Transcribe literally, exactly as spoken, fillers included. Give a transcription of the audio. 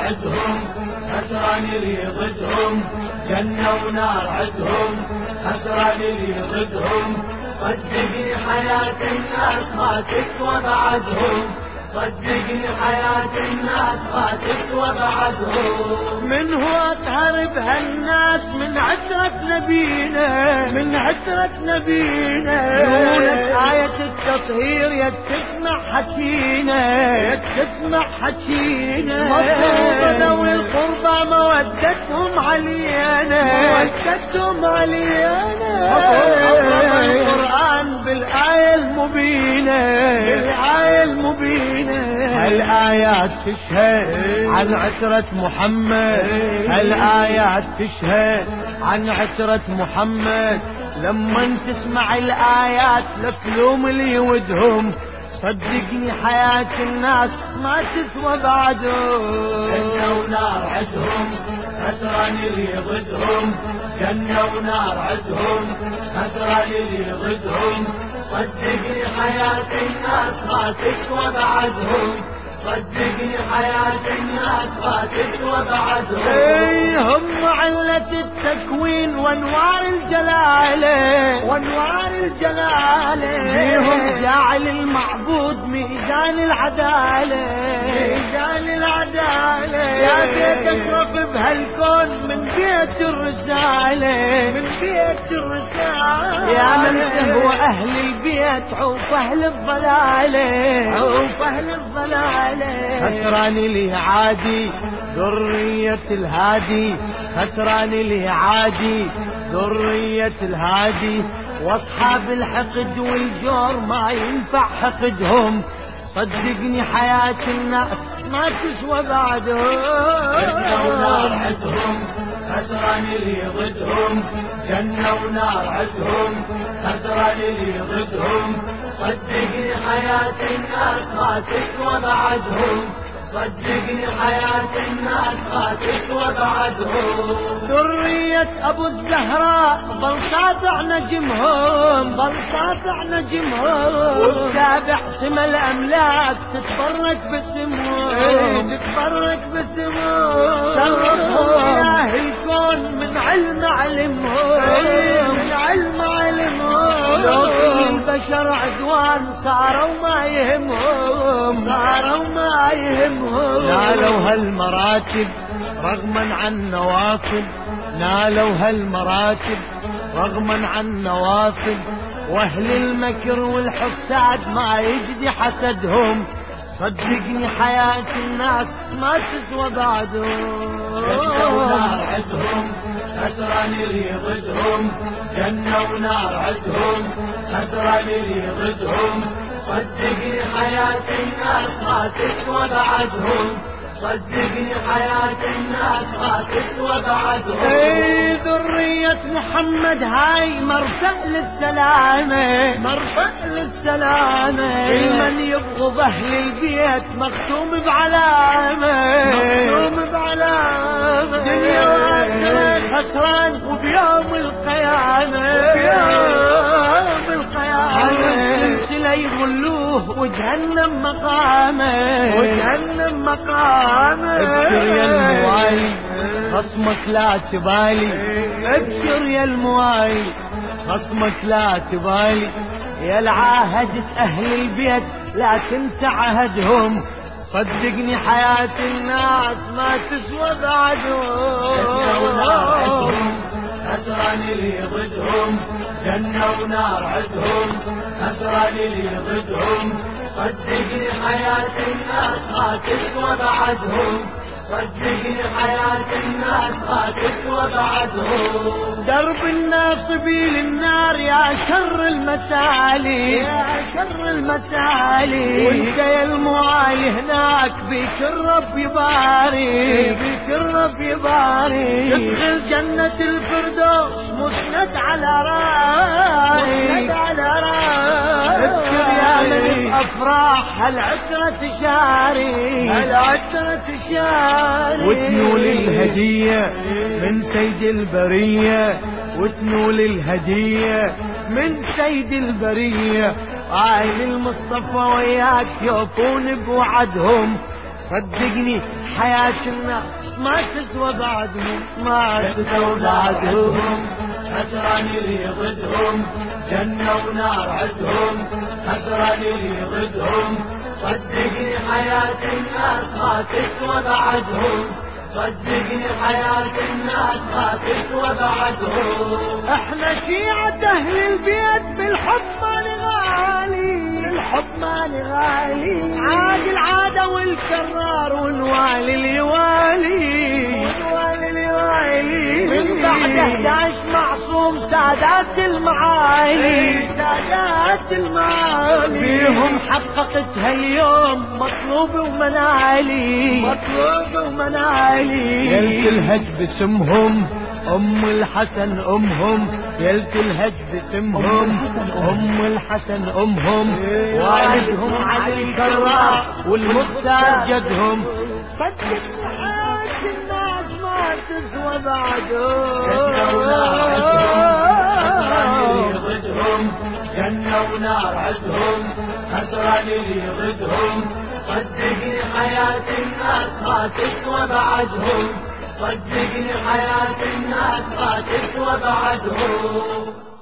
عدهم، خسران اللي ضدهم، جنة ونار عدهم، خسران اللي ضدهم. صدقني حياة الناس ما تسوى بعدهم، صدقني حياة الناس ما تسوى بعدهم. من هو أطهر بهالناس من عترة نبينا، من عترة نبينا. دونك آية التطهير يا تسمع حكينا، يا تسمع حكينا. مطلوب ذوي القربى مودتهم علينا، مودتهم علينا. القرآن بالآية المبينة، بالآية المبينة. هالآيات تشهد عن عترة محمد، هالآيات تشهد عن عترة محمد. لما تسمع الآيات لتلوم اللي ودهم، صدقني حياة الناس ما تسوى بعدهم. جنة ونار عدهم، خسران اللي ضدهم، جنة ونار عدهم، خسران اللي ضدهم. صدقني حياة الناس ما تسوى بعدهم، صدقني حياة الناس ما تسوى بعدهم. ايه هم علة التكوين وانوار الجلالة، وانوار الجلالة. فيهم جاعل المعبود ميزان العدالة، ميزان العدالة. يا بيت اشرف بهالكون من بيت الرسالة، من بيت الرسالة. يا من تهوى اهل البيت عوف اهل الضلالة، عوف اهل الضلالة. خسران لي عادي ذرية الهادي، خسران لي عادي ذرية الهادي. واصحاب الحقد والجور ما ينفع حقدهم، صدقني حياة الناس ما تسوى بعدهم. جنة ونار عدهم، خسران اللي ضدهم، جنة ونار عدهم، خسران اللي ضدهم. صدقني حياة الناس ما تسوى بعدهم، صدقني حياة الناس ما تسوى بعدهم. ذرية أبو الزهراء ظل ساطع نجمهم، ظل ساطع نجمهم. والسابع سما الأملاك تتبرك باسمهم، تتبرك باسمهم. صرفهم إله الكون من علم علمهم، من علم علمهم. لو كل البشر عدوان صاروا ما يهمهم، صاروا ما يهمهم. نالوا هالمراتب رغما عن نواصب، نالوا هالمراتب رغما عن نواصب. واهل المكر والحساد ما يجدي حسدهم، صدقني حياة الناس ما تسوى بعدهم. جنة ونار عدهم، خسران اللي ضدهم، جنة ونار عدهم، خسران اللي ضدهم. صدقني حياة الناس ما تسوى بعدهم، صدقني حياة الناس ما تسوى بعدهم. اي ذرية محمد هاي مرفأ للسلامة، مرفأ للسلامة. من يبغض اهل البيت مختوم بعلامة، مختوم بعلامة. دنيا واخرة خسران وبيوم القيامة، وبيوم القيامة. السلسلة يظلوه وجهنم مقامه، وجهنم مقامه. ابشر يا الموالي خصمك لا تبالي، ابشر يا الموالي خصمك لا تبالي. يا العاهدة اهل البيت لا تنسى عهدهم، صدقني حياة الناس ما تسوى بعدهم. خسران اللي ضدهم، جنة ونار عدهم، خسران اللي ضدهم. صدقني حياة الناس ما تسوى بعدهم، صدقني حياة الناس ما تسوى بعدهم. درب الناصبي للنار يا شر المسالي، يا شر المسالي. وانت يا الموالي هناك بيك الرب يبارك، بيك الرب يبارك. تدخل جنة الفردوس مسند على رايك، مسند على رايك. ابشر يا من بأفراح هالعترة تشارك، هالعترة تشارك. وتنول الهدية من سيد البرية، وتنول الهدية من سيد البرية. آل المصطفى وياك يوفون بوعدهم، صدقني حياة الناس ما تسوى بعدهم، ما تسوى بعدهم. حسران اللي ضدهم جنة ونار عدهم، حسران اللي ضدهم. صدقني حياة الناس ما تسوى بعدهم، صدقني حياة الناس ما تسوى بعدهم. احنا شيعة اهل البيت بالحب ما نغالي، بالحب ما نغالي. عاد العادة والكرار والوالي اليوالي، والوالي اليوالي. من بعد احد عشر معصوم سادات المعالي، سادات المعالي. فيهم حققت هاليوم مطلوب ومنالي، مطلوب ومنالي. يلت الهج باسمهم أم الحسن أمهم، يلت الهج باسمهم أم الحسن أمهم. والدهم علي الكرار والمختار جدهم. صدق حياة الناس ما تسوى بعدهم، ضدهم جنة ونار عدهم، حسران اللي ضدهم. صدقني حياة الناس ما تسوى بعدهم، صدقني حياة الناس ما تسوى بعدهم.